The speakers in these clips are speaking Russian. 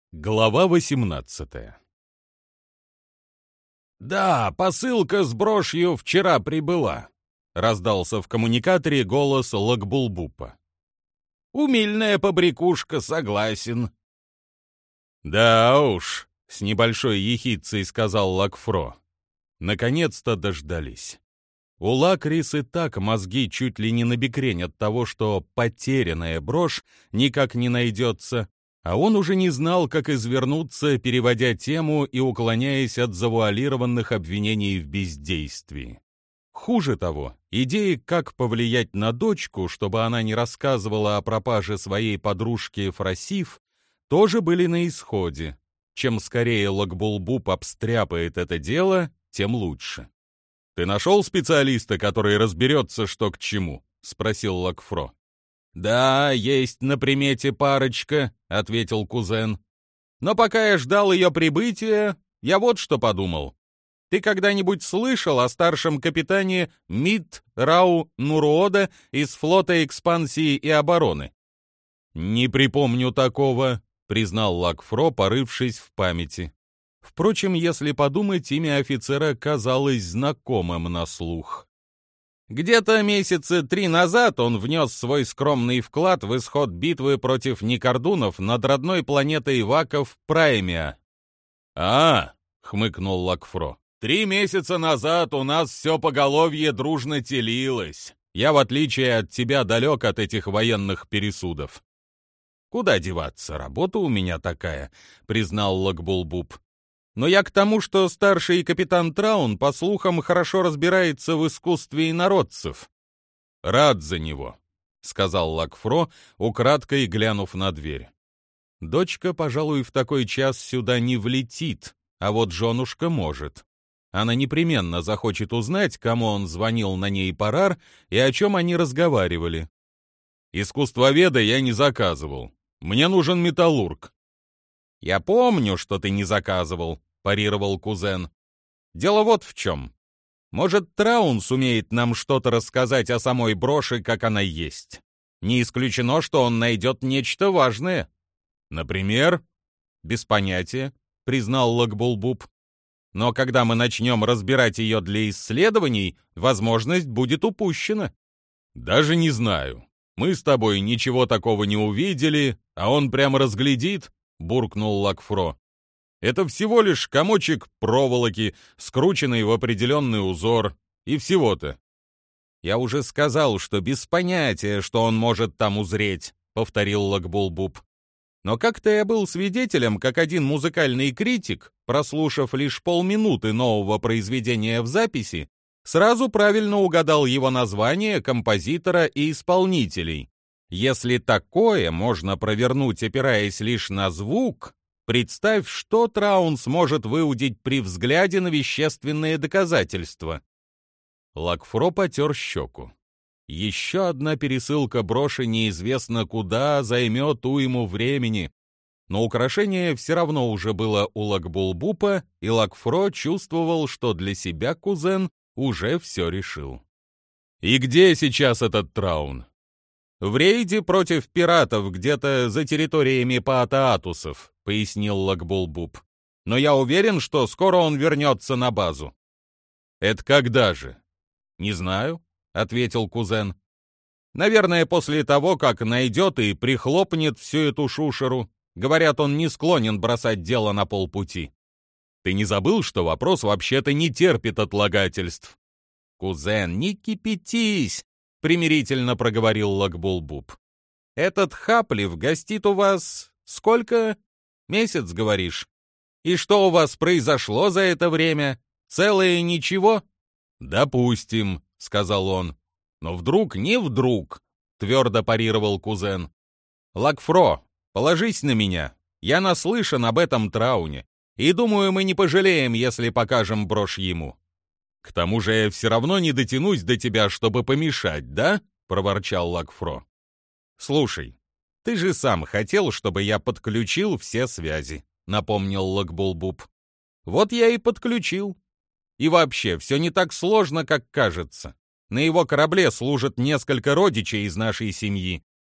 Глава 18. «Да, посылка с брошью вчера прибыла», — раздался в коммуникаторе голос Лакбулбупа. «Умильная побрякушка, согласен». «Да уж», — с небольшой ехидцей сказал Лакфро. «Наконец-то дождались». У Лакрис и так мозги чуть ли не набекрень от того, что потерянная брошь никак не найдется, а он уже не знал, как извернуться, переводя тему и уклоняясь от завуалированных обвинений в бездействии. Хуже того, идеи, как повлиять на дочку, чтобы она не рассказывала о пропаже своей подружки Фросиф, тоже были на исходе. Чем скорее Лакбулбуп обстряпает это дело, тем лучше. «Ты нашел специалиста, который разберется, что к чему?» — спросил Лакфро. «Да, есть на примете парочка», — ответил кузен. «Но пока я ждал ее прибытия, я вот что подумал. Ты когда-нибудь слышал о старшем капитане Мит Рау Нурода из флота экспансии и обороны?» «Не припомню такого», — признал Лакфро, порывшись в памяти. Впрочем, если подумать, имя офицера казалось знакомым на слух. Где-то месяца 3 назад он внес свой скромный вклад в исход битвы против Никордунов над родной планетой Ваков Праймия. Хмыкнул Лакфро. 3 месяца назад у нас все поголовье дружно телилось. Я, в отличие от тебя, далек от этих военных пересудов. Куда деваться, работа у меня такая, признал Лакбулбуп. Но я к тому, что старший капитан Траун, по слухам, хорошо разбирается в искусстве инородцев. «Рад за него», — сказал Лакфро, украдкой глянув на дверь. «Дочка, пожалуй, в такой час сюда не влетит, а вот женушка может. Она непременно захочет узнать, кому он звонил на ней парар и о чем они разговаривали. Искусствоведа я не заказывал. Мне нужен металлург». «Я помню, что ты не заказывал», — парировал кузен. «Дело вот в чем. Может, Траун сумеет нам что-то рассказать о самой броши, как она есть. Не исключено, что он найдет нечто важное». «Например?» «Без понятия», — признал Лакбулбуп. «Но когда мы начнем разбирать ее для исследований, возможность будет упущена». «Даже не знаю. Мы с тобой ничего такого не увидели, а он прямо разглядит», — буркнул Лакфро. «Это всего лишь комочек проволоки, скрученный в определенный узор, и всего-то». «Я уже сказал, что без понятия, что он может там узреть», — повторил Лакбулбуп. «Но как-то я был свидетелем, как один музыкальный критик, прослушав лишь полминуты нового произведения в записи, сразу правильно угадал его название, композитора и исполнителей. Если такое можно провернуть, опираясь лишь на звук, представь, что Траун сможет выудить при взгляде на вещественные доказательства». Лакфро потер щеку. Еще одна пересылка броши неизвестно куда займет уйму времени, но украшение все равно уже было у Лакбулбупа, и Лакфро чувствовал, что для себя кузен уже все решил. «И где сейчас этот Траун?» «В рейде против пиратов где-то за территориями Паатаатусов», — пояснил Лакбулбуп. «Но я уверен, что скоро он вернется на базу». «Это когда же?» «Не знаю», — ответил кузен. «Наверное, после того, как найдет и прихлопнет всю эту шушеру. Говорят, он не склонен бросать дело на полпути». «Ты не забыл, что вопрос вообще-то не терпит отлагательств?» «Кузен, не кипятись!» — примирительно проговорил Лакбулбуп. «Этот Хаплив гостит у вас сколько? Месяц, говоришь? И что у вас произошло за это время? Целое ничего?» «Допустим», — сказал он. «Но вдруг не вдруг», — твердо парировал кузен. «Лакфро, положись на меня. Я наслышан об этом Трауне, и думаю, мы не пожалеем, если покажем брошь ему». «К тому же я все равно не дотянусь до тебя, чтобы помешать, да?» — проворчал Лакфро. «Слушай, ты же сам хотел, чтобы я подключил все связи», — напомнил Лакбулбуп. «Вот я и подключил. И вообще, все не так сложно, как кажется. На его корабле служат несколько родичей из нашей семьи.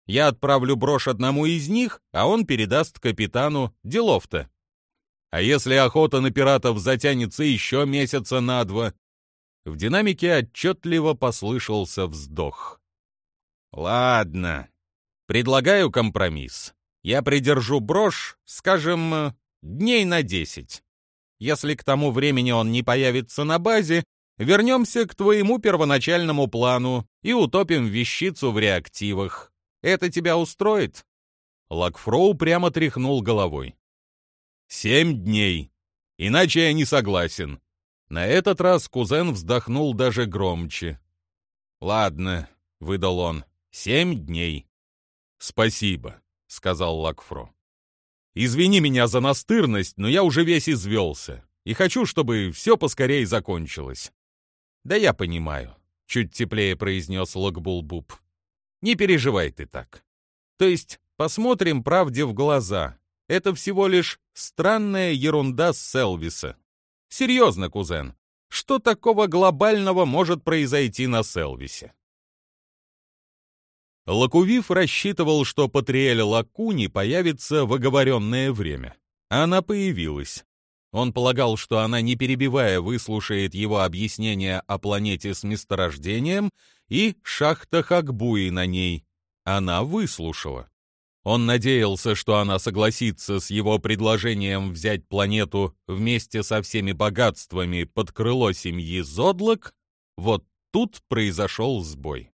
Я отправлю брошь одному из них, а он передаст капитану. Делов-то. А если охота на пиратов затянется еще месяца на 2? В динамике отчетливо послышался вздох. Ладно, предлагаю компромисс. Я придержу брошь, скажем, дней на 10. Если к тому времени он не появится на базе, вернемся к твоему первоначальному плану и утопим вещицу в реактивах. Это тебя устроит?» Лакфроу прямо тряхнул головой. 7 дней. Иначе я не согласен. На этот раз кузен вздохнул даже громче. «Ладно», — выдал он, — 7 дней. «Спасибо», — сказал Лакфро. «Извини меня за настырность, но я уже весь извелся, и хочу, чтобы все поскорее закончилось». «Да я понимаю», — чуть теплее произнес Лакбулбуб. «Не переживай ты так. То есть посмотрим правде в глаза. Это всего лишь странная ерунда с Селвиса. Серьезно, кузен, что такого глобального может произойти на Селвисе?» Лакувив рассчитывал, что Патриэль Лакуни появится в оговоренное время. Она появилась. Он полагал, что она, не перебивая, выслушает его объяснение о планете с месторождением и шахтах Акбуи на ней. Она выслушала. Он надеялся, что она согласится с его предложением взять планету вместе со всеми богатствами под крыло семьи Зодлок. Вот тут произошел сбой.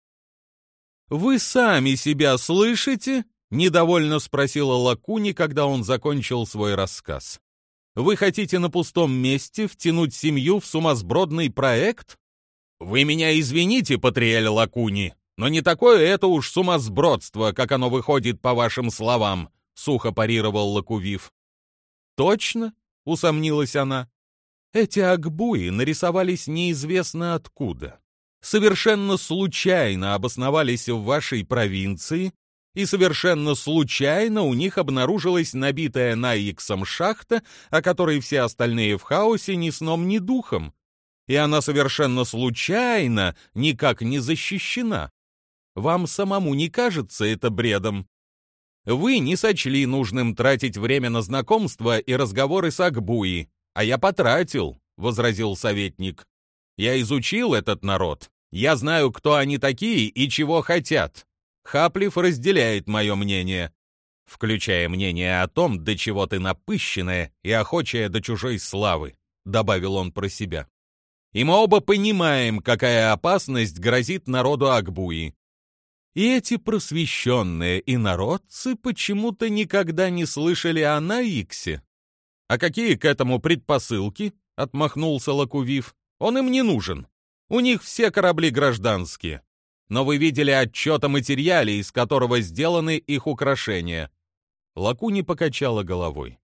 «Вы сами себя слышите?» — недовольно спросила Лакуни, когда он закончил свой рассказ. «Вы хотите на пустом месте втянуть семью в сумасбродный проект? Вы меня извините, Патриэль Лакуни, но не такое это уж сумасбродство, как оно выходит по вашим словам», — сухо парировал Лакувив. «Точно?» — усомнилась она. «Эти Акбуи нарисовались неизвестно откуда. Совершенно случайно обосновались в вашей провинции, и совершенно случайно у них обнаружилась набитая Найиксом шахта, о которой все остальные в хаосе ни сном, ни духом. И она совершенно случайно никак не защищена. Вам самому не кажется это бредом? Вы не сочли нужным тратить время на знакомства и разговоры с Акбуи, а я потратил, — возразил советник. Я изучил этот народ. Я знаю, кто они такие и чего хотят. Хаплив разделяет мое мнение, включая мнение о том, до чего ты напыщенная и охочая до чужой славы, — добавил он про себя. И мы оба понимаем, какая опасность грозит народу Акбуи. И эти просвещенные инородцы почему-то никогда не слышали о Наиксе. А какие к этому предпосылки? — отмахнулся Лакувив. Он им не нужен. У них все корабли гражданские. Но вы видели отчет о материале, из которого сделаны их украшения. Лакуни покачала головой.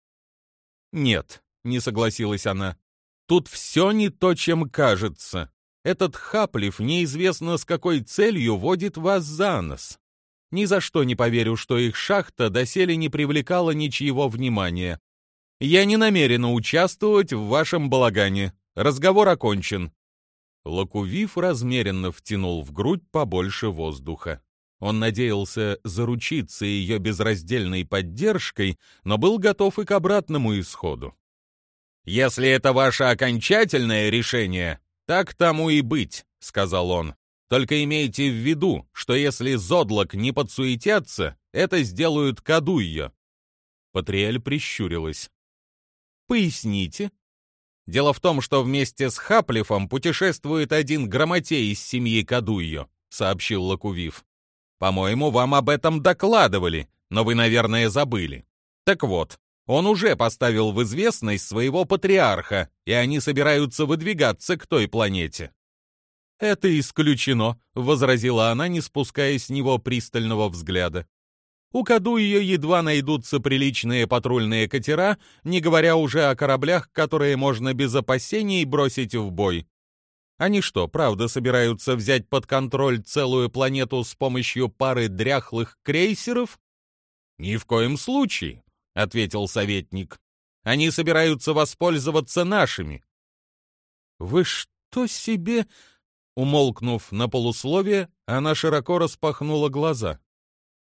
«Нет», — не согласилась она, — «тут все не то, чем кажется. Этот Хаплив неизвестно с какой целью водит вас за нос. Ни за что не поверю, что их шахта доселе не привлекала ничьего внимания. Я не намерена участвовать в вашем балагане. Разговор окончен». Лакувив размеренно втянул в грудь побольше воздуха. Он надеялся заручиться ее безраздельной поддержкой, но был готов и к обратному исходу. «Если это ваше окончательное решение, так тому и быть», — сказал он. «Только имейте в виду, что если Зодлок не подсуетятся, это сделают Кадуйо». Патриэль прищурилась. «Поясните». «Дело в том, что вместе с Хаплифом путешествует один грамотей из семьи Кадуйо», — сообщил Лакувив. «По-моему, вам об этом докладывали, но вы, наверное, забыли. Так вот, он уже поставил в известность своего патриарха, и они собираются выдвигаться к той планете». «Это исключено», — возразила она, не спуская с него пристального взгляда. «У Кадуйо едва найдутся приличные патрульные катера, не говоря уже о кораблях, которые можно без опасений бросить в бой. Они что, правда собираются взять под контроль целую планету с помощью пары дряхлых крейсеров?» «Ни в коем случае», — ответил советник. «Они собираются воспользоваться нашими». «Вы что себе...» Умолкнув на полусловие, она широко распахнула глаза.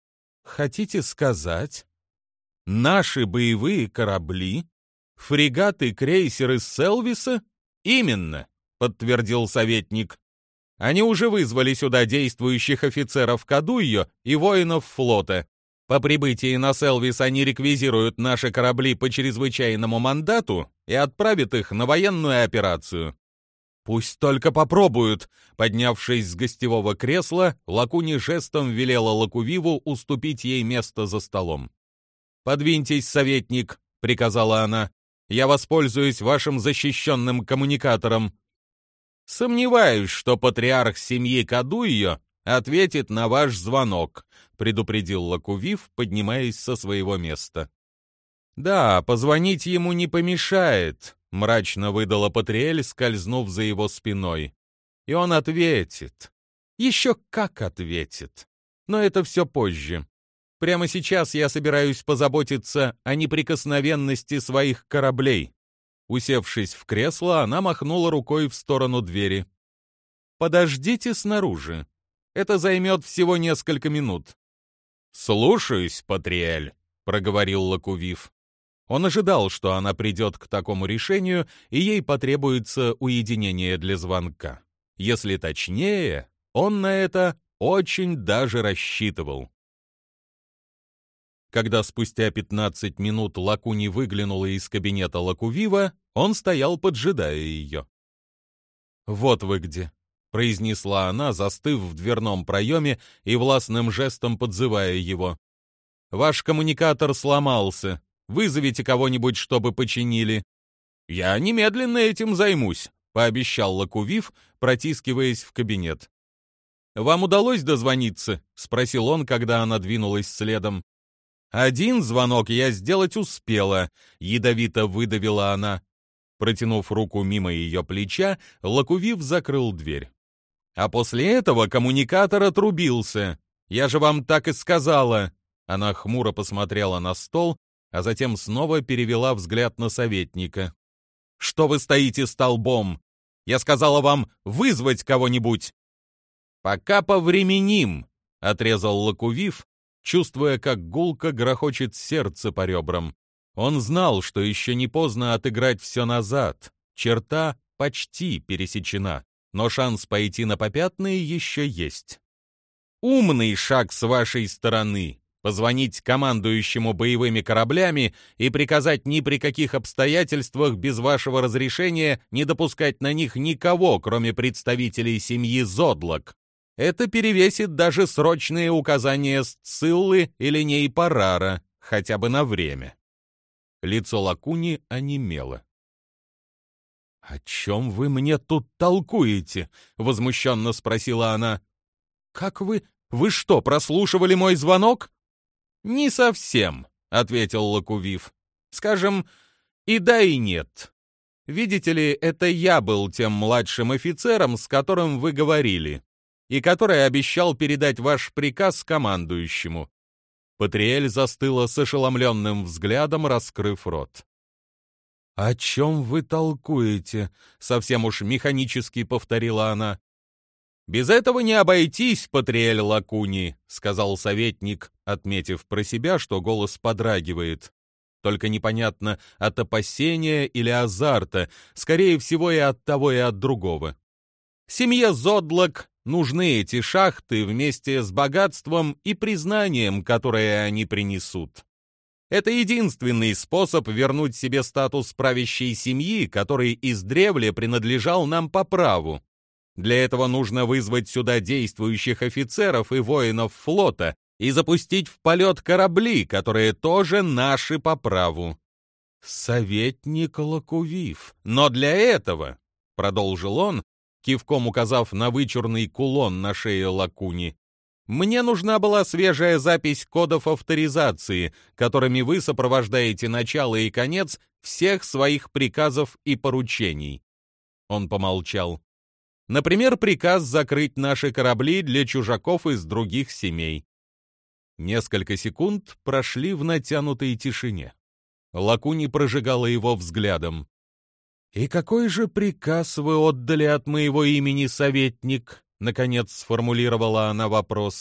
Хотите сказать, наши боевые корабли, фрегаты и крейсеры Селвиса? Именно, подтвердил советник. Они уже вызвали сюда действующих офицеров Кадуйо и воинов флота. По прибытии на Селвис они реквизируют наши корабли по чрезвычайному мандату и отправят их на военную операцию. «Пусть только попробуют!» Поднявшись с гостевого кресла, Лакуни жестом велела Лакувиву уступить ей место за столом. «Подвиньтесь, советник», — приказала она. «Я воспользуюсь вашим защищенным коммуникатором». «Сомневаюсь, что патриарх семьи Кадуйо ответит на ваш звонок», — предупредил Лакувив, поднимаясь со своего места. «Да, позвонить ему не помешает», — мрачно выдала Патриэль, скользнув за его спиной. «И он ответит. Еще как ответит. Но это все позже. Прямо сейчас я собираюсь позаботиться о неприкосновенности своих кораблей». Усевшись в кресло, она махнула рукой в сторону двери. «Подождите снаружи. Это займет всего несколько минут». «Слушаюсь, Патриэль», — проговорил Лакувив. Он ожидал, что она придет к такому решению, и ей потребуется уединение для звонка. Если точнее, он на это очень даже рассчитывал. Когда спустя 15 минут Лакуни выглянула из кабинета Лакувива, он стоял, поджидая ее. «Вот вы где», — произнесла она, застыв в дверном проеме и властным жестом подзывая его. «Ваш коммуникатор сломался. Вызовите кого-нибудь, чтобы починили». «Я немедленно этим займусь», — пообещал Лакувив, протискиваясь в кабинет. «Вам удалось дозвониться?» — спросил он, когда она двинулась следом. «Один звонок я сделать успела», — ядовито выдавила она. Протянув руку мимо ее плеча, Лакувив закрыл дверь. «А после этого коммуникатор отрубился. Я же вам так и сказала». Она хмуро посмотрела на стол, а затем снова перевела взгляд на советника. «Что вы стоите столбом? Я сказала вам вызвать кого-нибудь». «Пока повременим», — отрезал Лакувив, чувствуя, как гулко грохочет сердце по ребрам. Он знал, что еще не поздно отыграть все назад. Черта почти пересечена, но шанс пойти на попятные еще есть. «Умный шаг с вашей стороны», позвонить командующему боевыми кораблями и приказать ни при каких обстоятельствах без вашего разрешения не допускать на них никого, кроме представителей семьи Зодлок. Это перевесит даже срочные указания Сциллы или Нейпарара, хотя бы на время. Лицо Лакуни онемело. «О чем вы мне тут толкуете?» — возмущенно спросила она. «Как вы... Вы что, прослушивали мой звонок?» «Не совсем», — ответил Лакувив. «Скажем, и да, и нет. Видите ли, это я был тем младшим офицером, с которым вы говорили, и который обещал передать ваш приказ командующему». Патриэль застыла с ошеломленным взглядом, раскрыв рот. «О чем вы толкуете?» — совсем уж механически повторила она. «Без этого не обойтись, Патриэль Лакуни», — сказал советник, отметив про себя, что голос подрагивает. Только непонятно, от опасения или азарта, скорее всего, и от того, и от другого. «Семье Зодлок нужны эти шахты вместе с богатством и признанием, которое они принесут. Это единственный способ вернуть себе статус правящей семьи, который издревле принадлежал нам по праву. Для этого нужно вызвать сюда действующих офицеров и воинов флота и запустить в полет корабли, которые тоже наши по праву». «Советник Лакувив. Но для этого», — продолжил он, кивком указав на вычурный кулон на шее Лакуни, «мне нужна была свежая запись кодов авторизации, которыми вы сопровождаете начало и конец всех своих приказов и поручений». Он помолчал. «Например, приказ закрыть наши корабли для чужаков из других семей». Несколько секунд прошли в натянутой тишине. Лакуни прожигала его взглядом. «И какой же приказ вы отдали от моего имени, советник?» Наконец сформулировала она вопрос.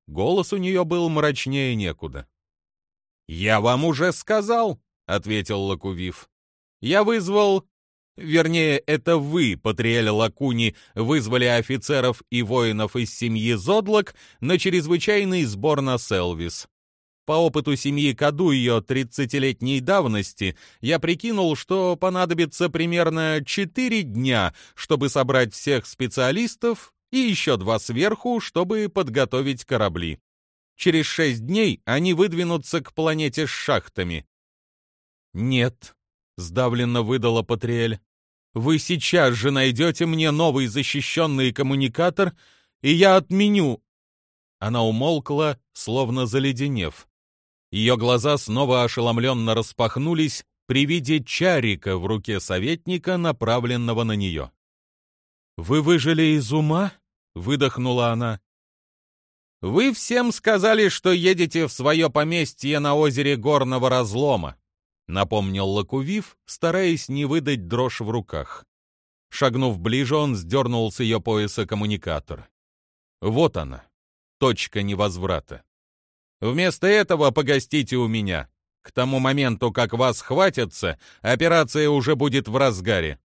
Голос у нее был мрачнее некуда. «Я вам уже сказал», — ответил Лакувив. «Я вызвал... Вернее, это вы, Патриэль Лакуни, вызвали офицеров и воинов из семьи Зодлок на чрезвычайный сбор на Селвис. По опыту семьи Кадуйо 30-летней давности я прикинул, что понадобится примерно 4 дня, чтобы собрать всех специалистов, и еще 2 сверху, чтобы подготовить корабли. Через 6 дней они выдвинутся к планете с шахтами». «Нет», — сдавленно выдала Патриэль, — «вы сейчас же найдете мне новый защищенный коммуникатор, и я отменю...» Она умолкла, словно заледенев. Ее глаза снова ошеломленно распахнулись при виде чарика в руке советника, направленного на нее. «Вы выжили из ума?» — выдохнула она. «Вы всем сказали, что едете в свое поместье на озере Горного Разлома», — напомнил Лакувив, стараясь не выдать дрожь в руках. Шагнув ближе, он сдернул с ее пояса коммуникатор. «Вот она, точка невозврата. Вместо этого погостите у меня. К тому моменту, как вас хватятся, операция уже будет в разгаре».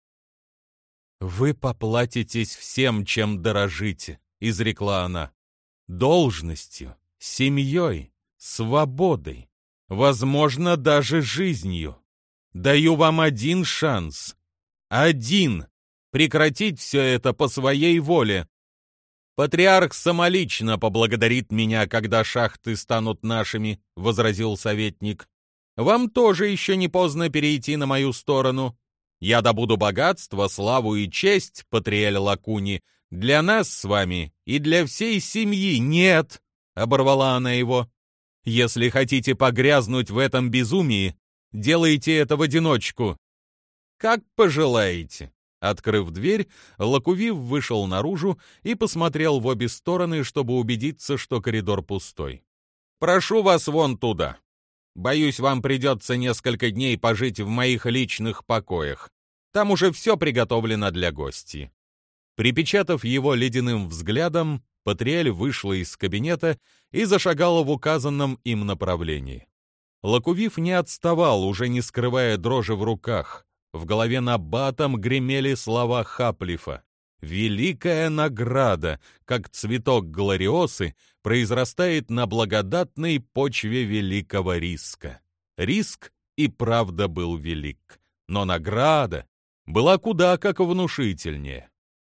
«Вы поплатитесь всем, чем дорожите», — изрекла она. «Должностью, семьей, свободой, возможно, даже жизнью. Даю вам один шанс. Один. Прекратить все это по своей воле. Патриарх самолично поблагодарит меня, когда шахты станут нашими», — возразил советник. «Вам тоже еще не поздно перейти на мою сторону. Я добуду богатство, славу и честь, Патриэль Лакуни, для нас с вами и для всей семьи». «Нет», — оборвала она его, — «если хотите погрязнуть в этом безумии, делайте это в одиночку». «Как пожелаете». Открыв дверь, Лакувив вышел наружу и посмотрел в обе стороны, чтобы убедиться, что коридор пустой. «Прошу вас вон туда. Боюсь, вам придется несколько дней пожить в моих личных покоях. Там уже все приготовлено для гостей». Припечатав его ледяным взглядом, Патриэль вышла из кабинета и зашагала в указанном им направлении. Лакувив не отставал, уже не скрывая дрожи в руках. В голове набатом гремели слова Хаплифа. «Великая награда, как цветок глориосы, произрастает на благодатной почве великого риска». Риск и правда был велик, но награда была куда как внушительнее.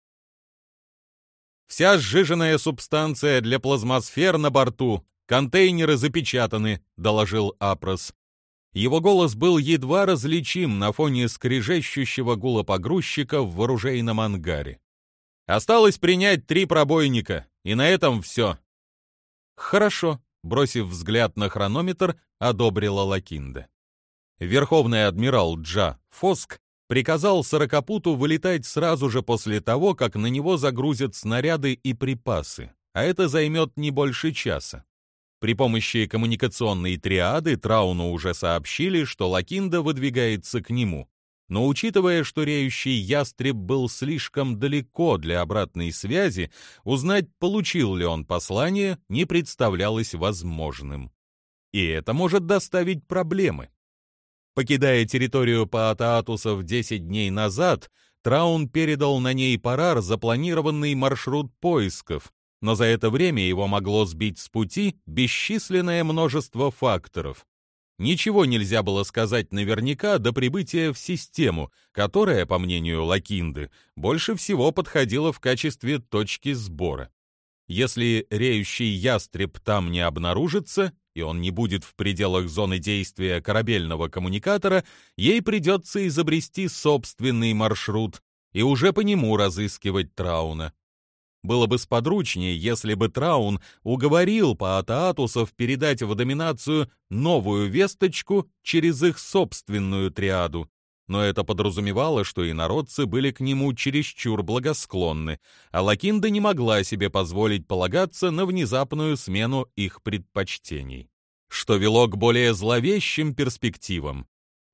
«Вся сжиженная субстанция для плазмосфер на борту, контейнеры запечатаны», — доложил Апрос. Его голос был едва различим на фоне скрежещущего гула погрузчика в оружейном ангаре. «Осталось принять 3 пробойника, и на этом все». «Хорошо», — бросив взгляд на хронометр, одобрила Лакинда. Верховный адмирал Джа Фоск приказал сорокопуту вылетать сразу же после того, как на него загрузят снаряды и припасы, а это займет не больше часа. При помощи коммуникационной триады Трауну уже сообщили, что Лакинда выдвигается к нему. Но учитывая, что реющий ястреб был слишком далеко для обратной связи, узнать, получил ли он послание, не представлялось возможным. И это может доставить проблемы. Покидая территорию Паатаатусов 10 дней назад, Траун передал на ней Парар запланированный маршрут поисков, но за это время его могло сбить с пути бесчисленное множество факторов. Ничего нельзя было сказать наверняка до прибытия в систему, которая, по мнению Лакинды, больше всего подходила в качестве точки сбора. Если реющий ястреб там не обнаружится, и он не будет в пределах зоны действия корабельного коммуникатора, ей придется изобрести собственный маршрут и уже по нему разыскивать Трауна. Было бы сподручнее, если бы Траун уговорил Паатаатусов передать в доминацию новую весточку через их собственную триаду, но это подразумевало, что инородцы были к нему чересчур благосклонны, а Лакинда не могла себе позволить полагаться на внезапную смену их предпочтений, что вело к более зловещим перспективам.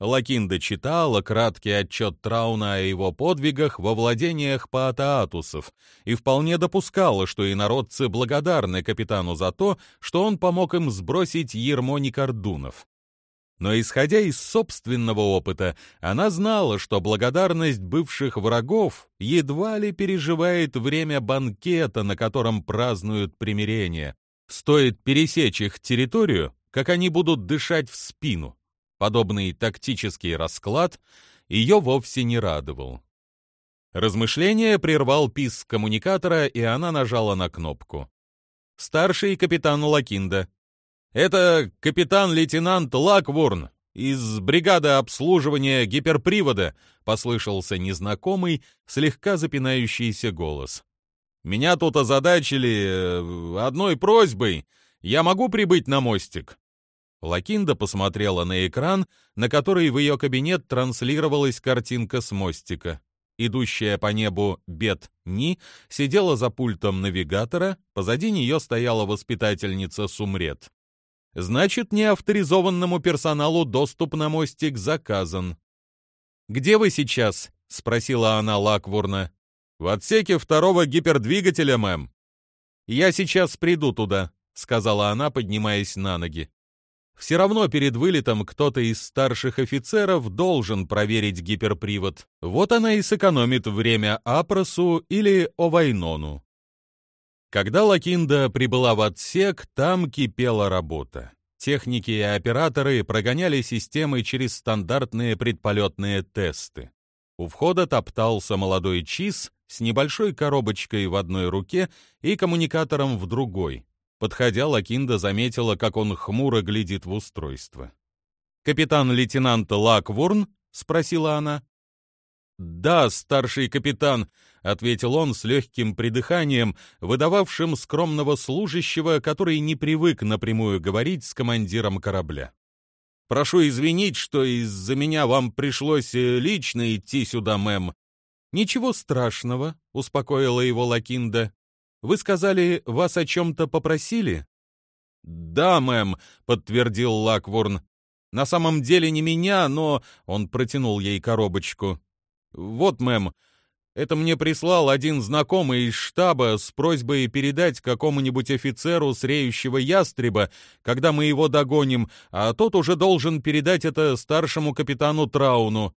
Лакинда читала краткий отчет Трауна о его подвигах во владениях паатаатусов и вполне допускала, что инородцы благодарны капитану за то, что он помог им сбросить ярмо Никордунов. Но, исходя из собственного опыта, она знала, что благодарность бывших врагов едва ли переживает время банкета, на котором празднуют примирение. Стоит пересечь их территорию, как они будут дышать в спину. Подобный тактический расклад ее вовсе не радовал. Размышление прервал писк коммуникатора, и она нажала на кнопку. «Старший капитан Лакинда. Это капитан-лейтенант Лакворн из бригады обслуживания гиперпривода», послышался незнакомый, слегка запинающийся голос. «Меня тут озадачили одной просьбой. Я могу прибыть на мостик?» Лакинда посмотрела на экран, на который в ее кабинет транслировалась картинка с мостика. Идущая по небу Бет-Ни сидела за пультом навигатора, позади нее стояла воспитательница Сумрет. Значит, неавторизованному персоналу доступ на мостик заказан. «Где вы сейчас?» — спросила она Лакворна. «В отсеке второго гипердвигателя, мэм». «Я сейчас приду туда», — сказала она, поднимаясь на ноги. Все равно перед вылетом кто-то из старших офицеров должен проверить гиперпривод. Вот она и сэкономит время Апросу или Овайнону. Когда Лакинда прибыла в отсек, там кипела работа. Техники и операторы прогоняли системы через стандартные предполетные тесты. У входа топтался молодой Чиз с небольшой коробочкой в одной руке и коммуникатором в другой. Подходя, Лакинда заметила, как он хмуро глядит в устройство. «Капитан-лейтенант Лакворн?» — спросила она. «Да, старший капитан», — ответил он с легким придыханием, выдававшим скромного служащего, который не привык напрямую говорить с командиром корабля. «Прошу извинить, что из-за меня вам пришлось лично идти сюда, мэм». «Ничего страшного», — успокоила его Лакинда. «Вы сказали, вас о чем-то попросили?» «Да, мэм», — подтвердил Лакворн. «На самом деле не меня, но...» — он протянул ей коробочку. «Вот, мэм, это мне прислал один знакомый из штаба с просьбой передать какому-нибудь офицеру с реющего ястреба, когда мы его догоним, а тот уже должен передать это старшему капитану Трауну.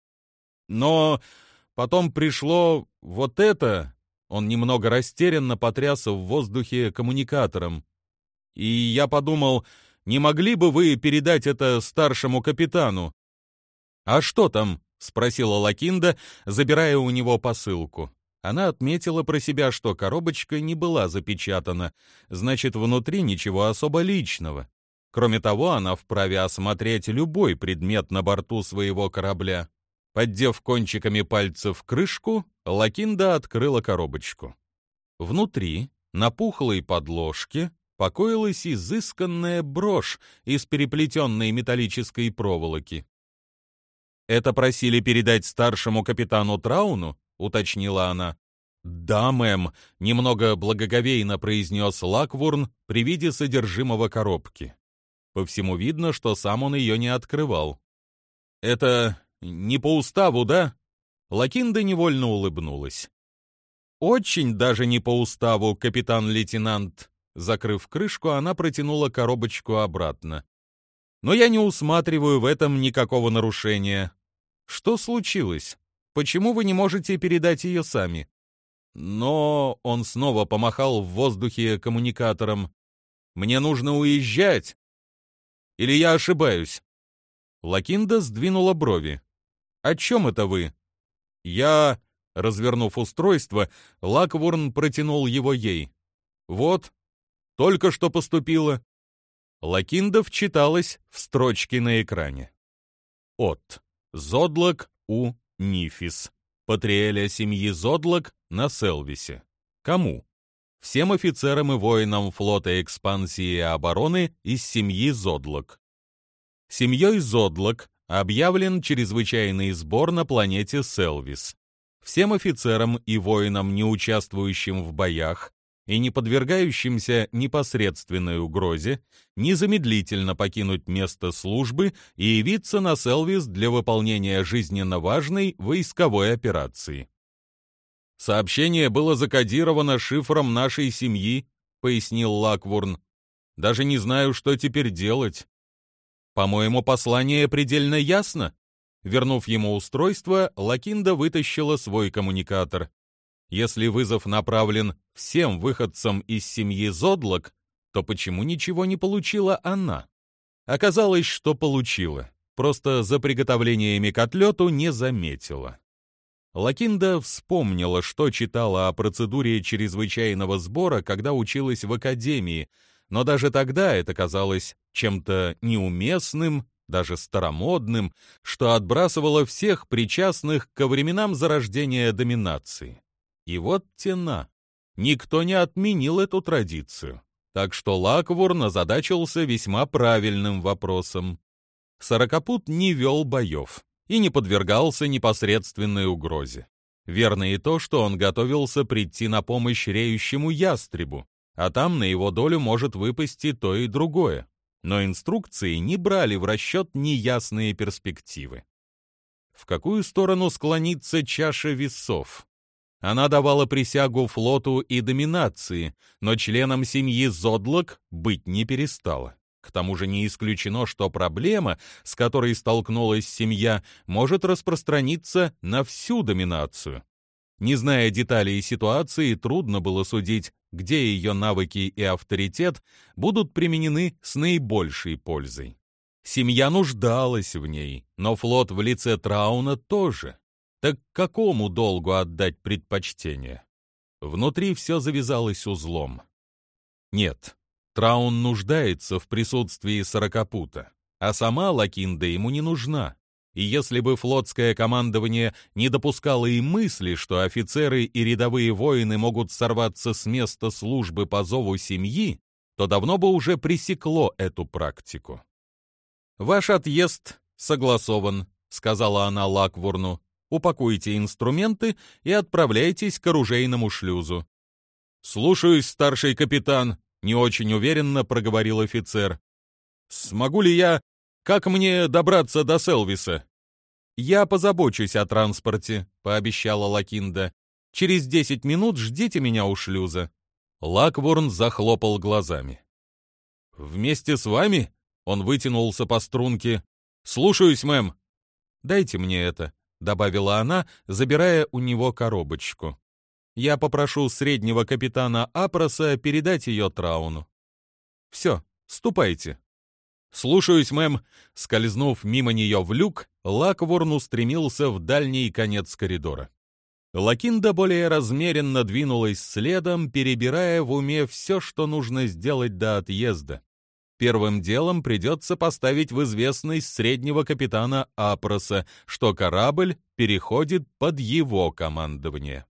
Но потом пришло вот это...» Он немного растерянно потряс в воздухе коммуникатором. «И я подумал, не могли бы вы передать это старшему капитану?» «А что там?» — спросила Лакинда, забирая у него посылку. Она отметила про себя, что коробочка не была запечатана, значит, внутри ничего особо личного. Кроме того, она вправе осмотреть любой предмет на борту своего корабля. Поддев кончиками пальцев крышку, Лакинда открыла коробочку. Внутри, на пухлой подложке, покоилась изысканная брошь из переплетенной металлической проволоки. «Это просили передать старшему капитану Трауну?» — уточнила она. «Да, мэм», — немного благоговейно произнес Лакворн при виде содержимого коробки. По всему видно, что сам он ее не открывал. «Это не по уставу, да?» Лакинда невольно улыбнулась. «Очень даже не по уставу, капитан-лейтенант». Закрыв крышку, она протянула коробочку обратно. «Но я не усматриваю в этом никакого нарушения. Что случилось? Почему вы не можете передать ее сами?» «Но...» — он снова помахал в воздухе коммуникатором. «Мне нужно уезжать. Или я ошибаюсь?» Лакинда сдвинула брови. «О чем это вы?» «Я...» — развернув устройство, Лакворн протянул его ей. «Вот, только что поступило». Лакинда вчиталась в строчки на экране. От Зодлок У. Нифис. Патриэля семьи Зодлок на Селвисе. Кому? Всем офицерам и воинам флота экспансии и обороны из семьи Зодлок. Семьей Зодлок объявлен чрезвычайный сбор на планете Селвис. Всем офицерам и воинам, не участвующим в боях, и не подвергающимся непосредственной угрозе незамедлительно покинуть место службы и явиться на Селвис для выполнения жизненно важной войсковой операции. «Сообщение было закодировано шифром нашей семьи», — пояснил Лакворн. «Даже не знаю, что теперь делать». «По-моему, послание предельно ясно». Вернув ему устройство, Лакинда вытащила свой коммуникатор. Если вызов направлен всем выходцам из семьи Зодлок, то почему ничего не получила она? Оказалось, что получила, просто за приготовлениями к отлету не заметила. Лакинда вспомнила, что читала о процедуре чрезвычайного сбора, когда училась в академии, но даже тогда это казалось чем-то неуместным, даже старомодным, что отбрасывало всех причастных ко временам зарождения доминации. И вот тена. Никто не отменил эту традицию. Так что Лакворн озадачился весьма правильным вопросом. Сорокопут не вел боев и не подвергался непосредственной угрозе. Верно и то, что он готовился прийти на помощь реющему ястребу, а там на его долю может выпасть и то, и другое. Но инструкции не брали в расчет неясные перспективы. В какую сторону склонится чаша весов? Она давала присягу флоту и доминации, но членом семьи Зодлок быть не перестала. К тому же не исключено, что проблема, с которой столкнулась семья, может распространиться на всю доминацию. Не зная деталей ситуации, трудно было судить, где ее навыки и авторитет будут применены с наибольшей пользой. Семья нуждалась в ней, но флот в лице Трауна тоже. Так какому долгу отдать предпочтение? Внутри все завязалось узлом. Нет, Траун нуждается в присутствии Сорокопута, а сама Лакинда ему не нужна. И если бы флотское командование не допускало и мысли, что офицеры и рядовые воины могут сорваться с места службы по зову семьи, то давно бы уже пресекло эту практику. «Ваш отъезд согласован», — сказала она Лакворну. «Упакуйте инструменты и отправляйтесь к оружейному шлюзу». «Слушаюсь, старший капитан», — не очень уверенно проговорил офицер. «Смогу ли я... Как мне добраться до Селвиса?» «Я позабочусь о транспорте», — пообещала Лакинда. «Через 10 минут ждите меня у шлюза». Лакворн захлопал глазами. «Вместе с вами?» — он вытянулся по струнке. «Слушаюсь, мэм». «Дайте мне это», — добавила она, забирая у него коробочку. «Я попрошу среднего капитана Апроса передать ее Трауну». «Все, ступайте». «Слушаюсь, мэм». Скользнув мимо нее в люк, Лакворн устремился в дальний конец коридора. Лакинда более размеренно двинулась следом, перебирая в уме все, что нужно сделать до отъезда. Первым делом придется поставить в известность среднего капитана Апроса, что корабль переходит под его командование.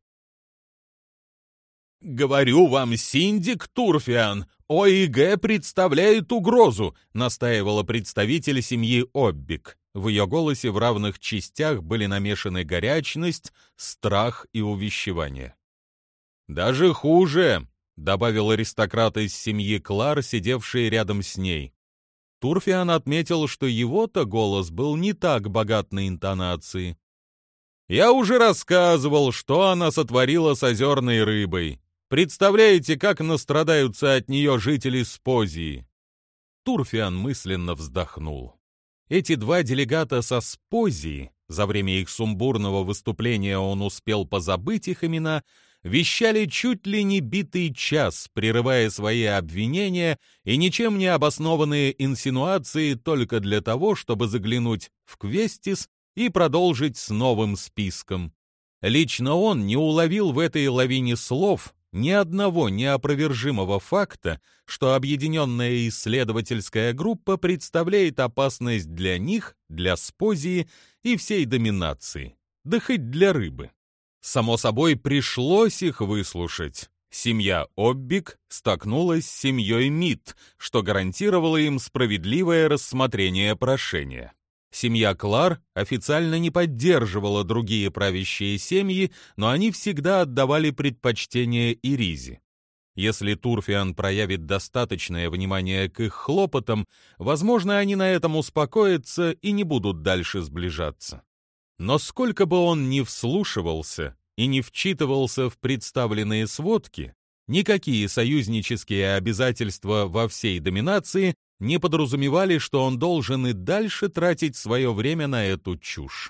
«Говорю вам, Синдик Турфиан, ОИГ представляет угрозу», настаивала представитель семьи Оббик. В ее голосе в равных частях были намешаны горячность, страх и увещевание. «Даже хуже», — добавил аристократ из семьи Клар, сидевший рядом с ней. Турфиан отметил, что его-то голос был не так богат на интонации. «Я уже рассказывал, что она сотворила с озерной рыбой. Представляете, как настрадаются от нее жители Спозии?» Турфиан мысленно вздохнул. Эти два делегата со Спозии, за время их сумбурного выступления он успел позабыть их имена, вещали чуть ли не битый час, прерывая свои обвинения и ничем не обоснованные инсинуации только для того, чтобы заглянуть в Квестис и продолжить с новым списком. Лично он не уловил в этой лавине слов ни одного неопровержимого факта, что объединенная исследовательская группа представляет опасность для них, для Спозии и всей доминации, да хоть для рыбы. Само собой, пришлось их выслушать. Семья Оббик столкнулась с семьей Мид, что гарантировало им справедливое рассмотрение прошения. Семья Клар официально не поддерживала другие правящие семьи, но они всегда отдавали предпочтение Иризе. Если Турфиан проявит достаточное внимание к их хлопотам, возможно, они на этом успокоятся и не будут дальше сближаться. Но сколько бы он ни вслушивался и не вчитывался в представленные сводки, никакие союзнические обязательства во всей доминации не подразумевали, что он должен и дальше тратить свое время на эту чушь.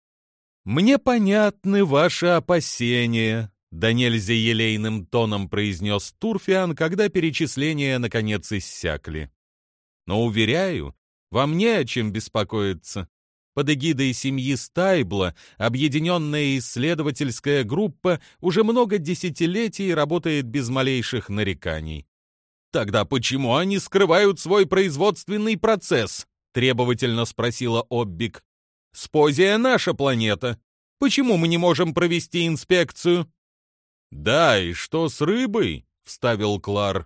«Мне понятны ваши опасения», — да нельзя елейным тоном произнес Турфиан, когда перечисления наконец иссякли. «Но, уверяю, вам не о чем беспокоиться. Под эгидой семьи Стайбла объединенная исследовательская группа уже много десятилетий работает без малейших нареканий». «Тогда почему они скрывают свой производственный процесс?» — требовательно спросила Оббик. «Спозия — наша планета. Почему мы не можем провести инспекцию?» «Да, и что с рыбой?» — вставил Клар.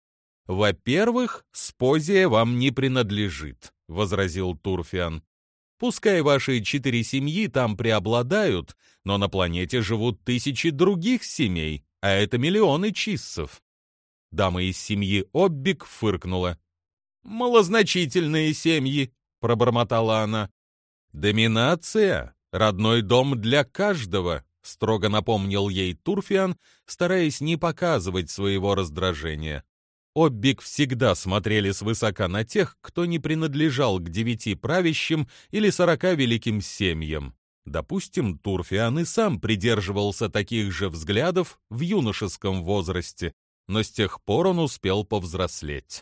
«Во-первых, Спозия вам не принадлежит», — возразил Турфиан. «Пускай ваши 4 семьи там преобладают, но на планете живут тысячи других семей, а это миллионы чиссов». Дама из семьи Оббик фыркнула. «Малозначительные семьи», — пробормотала она. «Доминация — родной дом для каждого», — строго напомнил ей Турфиан, стараясь не показывать своего раздражения. Оббик всегда смотрели свысока на тех, кто не принадлежал к 9 правящим или 40 великим семьям. Допустим, Турфиан и сам придерживался таких же взглядов в юношеском возрасте, но с тех пор он успел повзрослеть.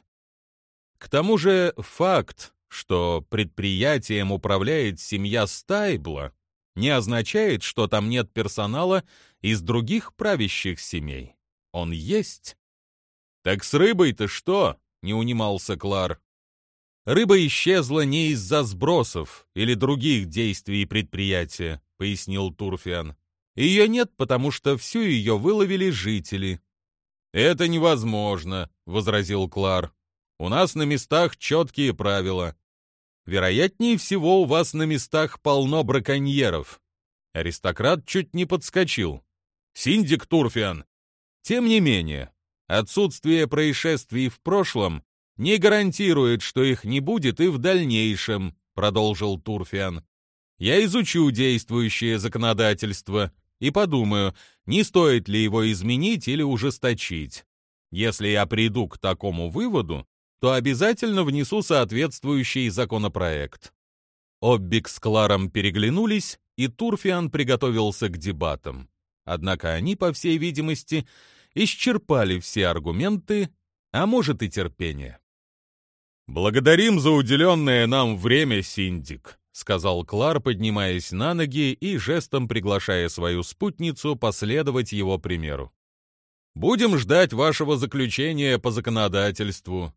К тому же факт, что предприятием управляет семья Стайбла, не означает, что там нет персонала из других правящих семей. Он есть. «Так с рыбой-то что?» — не унимался Клар. «Рыба исчезла не из-за сбросов или других действий предприятия», — пояснил Турфиан. «Ее нет, потому что всю ее выловили жители». «Это невозможно», — возразил Клар. «У нас на местах четкие правила. Вероятнее всего, у вас на местах полно браконьеров». Аристократ чуть не подскочил. «Синдик Турфиан». Тем не менее, отсутствие происшествий в прошлом не гарантирует, что их не будет и в дальнейшем, продолжил Турфиан. Я изучу действующее законодательство и подумаю, не стоит ли его изменить или ужесточить. Если я приду к такому выводу, то обязательно внесу соответствующий законопроект. Оббик с Кларом переглянулись, и Турфиан приготовился к дебатам. Однако они, по всей видимости, исчерпали все аргументы, а может и терпение. «Благодарим за уделенное нам время, Синдик», — сказал Клар, поднимаясь на ноги и жестом приглашая свою спутницу последовать его примеру. «Будем ждать вашего заключения по законодательству».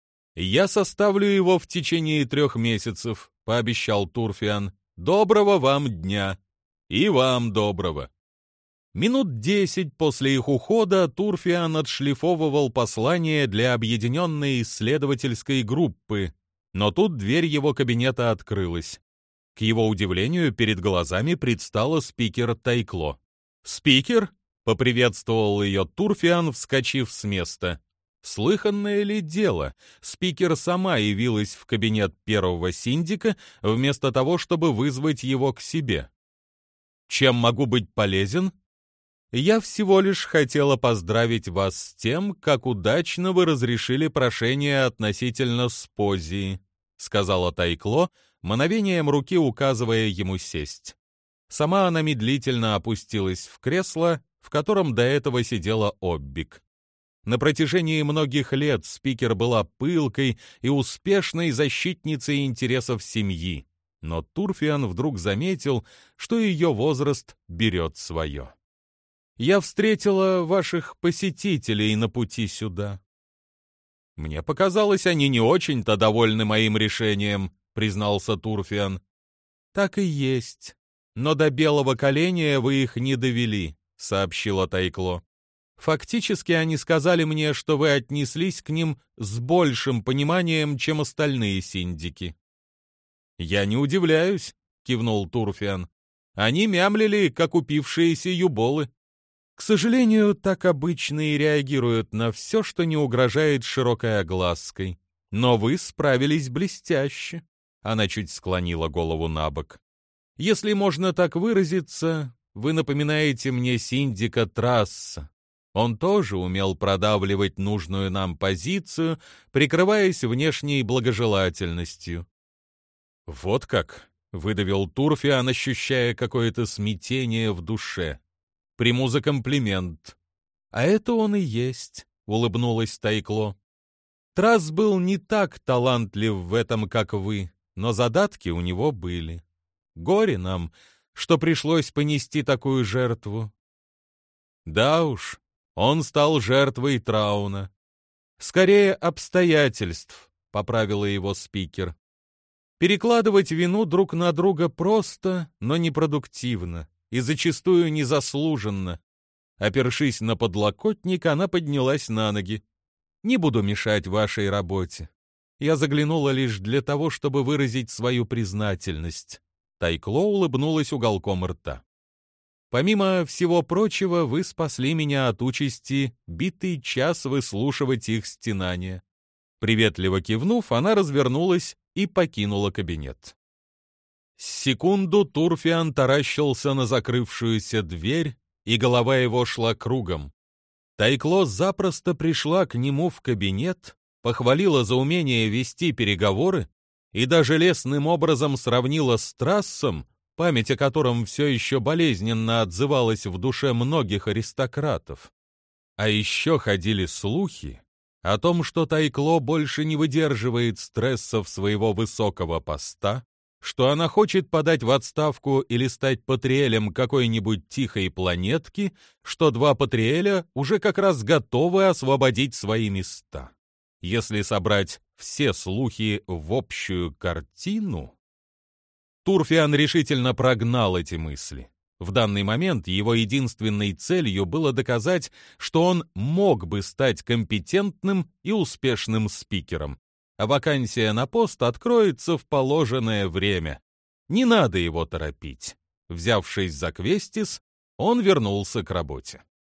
«Я составлю его в течение 3 месяцев», — пообещал Турфиан. «Доброго вам дня». «И вам доброго». Минут 10 после их ухода Турфиан отшлифовывал послание для объединенной исследовательской группы, но тут дверь его кабинета открылась. К его удивлению, перед глазами предстала спикер Тайкло. «Спикер?» — поприветствовал ее Турфиан, вскочив с места. Слыханное ли дело? Спикер сама явилась в кабинет первого синдика, вместо того, чтобы вызвать его к себе. «Чем могу быть полезен?» «Я всего лишь хотела поздравить вас с тем, как удачно вы разрешили прошение относительно Спозии», сказала Тайкло, мановением руки указывая ему сесть. Сама она медлительно опустилась в кресло, в котором до этого сидела Оббик. На протяжении многих лет спикер была пылкой и успешной защитницей интересов семьи, но Турфиан вдруг заметил, что ее возраст берет свое. «Я встретила ваших посетителей на пути сюда». «Мне показалось, они не очень-то довольны моим решением», — признался Турфиан. «Так и есть. Но до белого коленя вы их не довели», — сообщила Тайкло. «Фактически они сказали мне, что вы отнеслись к ним с большим пониманием, чем остальные синдики». «Я не удивляюсь», — кивнул Турфиан. «Они мямлили, как упившиеся юболы». К сожалению, так обычно и реагируют на все, что не угрожает широкой оглаской. Но вы справились блестяще. Она чуть склонила голову на бок. Если можно так выразиться, вы напоминаете мне синдика Трасса. Он тоже умел продавливать нужную нам позицию, прикрываясь внешней благожелательностью. «Вот как!» — выдавил Турфиан, ощущая какое-то смятение в душе. «Приму за комплимент». «А это он и есть», — улыбнулась Тайкло. «Трасс был не так талантлив в этом, как вы, но задатки у него были. Горе нам, что пришлось понести такую жертву». «Да уж, он стал жертвой Трауна. Скорее, обстоятельств», — поправила его спикер. «Перекладывать вину друг на друга просто, но непродуктивно и зачастую незаслуженно». Опершись на подлокотник, она поднялась на ноги. «Не буду мешать вашей работе. Я заглянула лишь для того, чтобы выразить свою признательность». Тайкло улыбнулась уголком рта. «Помимо всего прочего, вы спасли меня от участи битый час выслушивать их стенания». Приветливо кивнув, она развернулась и покинула кабинет. Секунду Турфиан таращился на закрывшуюся дверь, и голова его шла кругом. Тайкло запросто пришла к нему в кабинет, похвалила за умение вести переговоры и даже лестным образом сравнила с Трассом, память о котором все еще болезненно отзывалась в душе многих аристократов. А еще ходили слухи о том, что Тайкло больше не выдерживает стрессов своего высокого поста, что она хочет подать в отставку или стать патриэлем какой-нибудь тихой планетки, что два патриэля уже как раз готовы освободить свои места. Если собрать все слухи в общую картину... Турфиан решительно прогнал эти мысли. В данный момент его единственной целью было доказать, что он мог бы стать компетентным и успешным спикером, а вакансия на пост откроется в положенное время. Не надо его торопить. Взявшись за Квестис, он вернулся к работе.